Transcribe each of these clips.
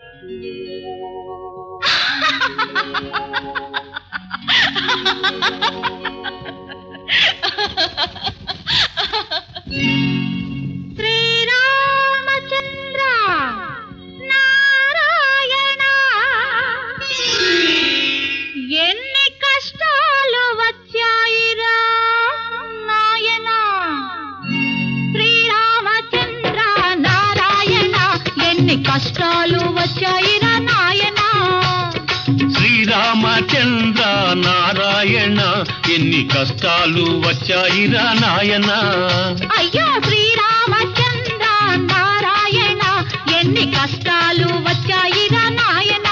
శ్రీరామచంద్ర నారాయణ ఎన్ని కష్టాలు వచ్చాయిరా నాయన. శ్రీరామచంద్ర నారాయణ ఎన్ని కష్టాలు వచ్చాయిరా నాయన. శ్రీరామచంద్ర నారాయణ ఎన్ని కష్టాలు వచ్చాయిరా నాయన. అయ్యో శ్రీరామచంద్ర నారాయణ ఎన్ని కష్టాలు వచ్చాయిరా నాయన.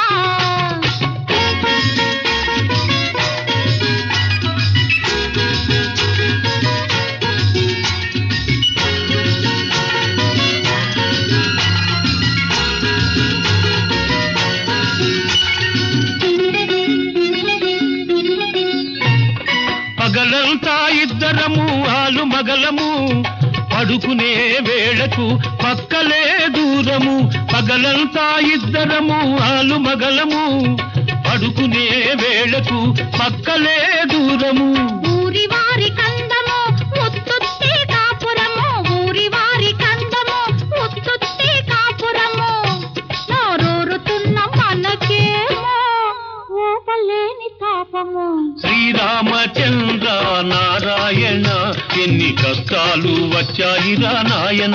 పగలంతా ఇద్దరము ఆలు మగలము, పడుకునే వేళకు పక్కలే దూరము. పగలంతా ఇద్దరము ఆలు మగలము, పడుకునే వేళకు పక్కలే దూరము. ఊరి వారి కందము ముత్తుత్తే కాపురము, ఊరి వారి కందము ముత్తుత్తే కాపురము. నోరూరుతున్న మనకేమో ఓపలేని తాపము. శ్రీరామచంద్ర నారాయణ ఎన్ని కష్టాలు వచ్చాయిరా నాయన.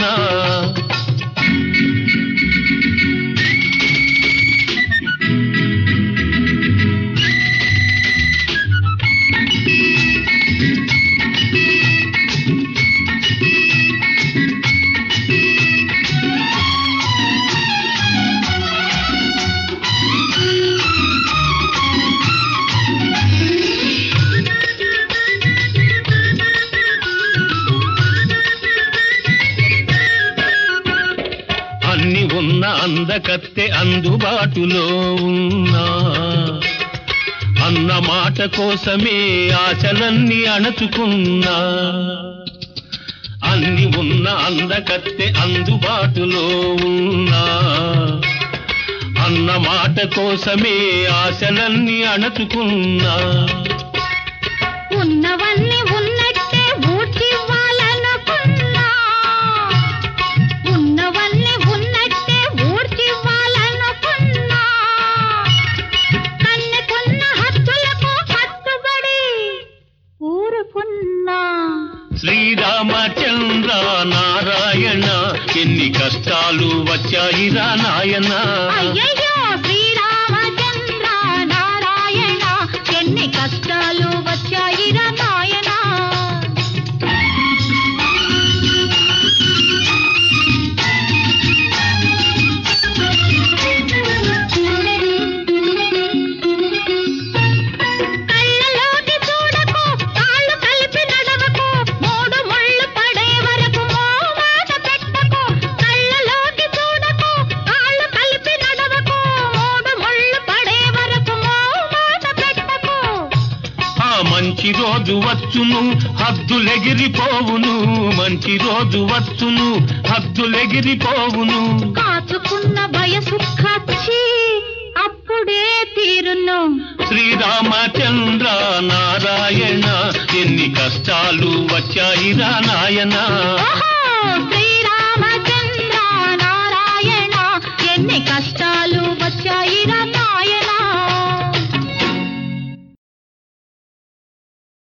అన్ని ఉన్న అందకత్తె అందుబాటులో ఉన్నా, అన్న మాట కోసమే ఆశలన్నీ అణచుకున్నా. అన్ని ఉన్న అందకత్తె అందుబాటులో ఉన్నా, అన్న మాట కోసమే ఆశలన్నీ అణచుకున్నా. ఉన్నవన్నీ ఉన్నట్టే ఊడ్చివ్వాలనుకున్నా, ఉన్నవన్నీ ఉన్నట్టే ఊడ్చివ్వాలనుకున్నా. కన్నుకున్న హద్దులకు కట్టుబడి ఊరుకున్నా. శ్రీరామచంద్ర నారాయణ ఎన్ని కష్టాలు వచ్చాయిరా నాయన. అయ్యయ్యో శ్రీరామచంద్ర నారాయణ ఎన్ని కష్టాలు వచ్చాయిరా నాయన. కళ్ళలోకి చూడకు, కాళ్ళు కలిపి నడవకు, మూడు ముళ్ళు పడే వరకు మోమాట పెట్టకు. కళ్ళలోకి చూడకు, కాళ్ళు కలిపి నడవకు, మూడు ముళ్ళు పడే వరకు మోమాట పెట్టకు. ఆ మంచి రోజు వచ్చును హద్దులెగిరిపోవును, మంచి రోజు వచ్చును హద్దులెగిరిపోవును. కాచుకున్న వయసు ఖర్చి అప్పుడే తీరును. శ్రీరామచంద్ర నారాయణ ఎన్ని కష్టాలు వచ్చాయిరా నాయన. ఓహో శ్రీరామచంద్ర నారాయణ ఎన్ని కష్టాలు వచ్చాయిరా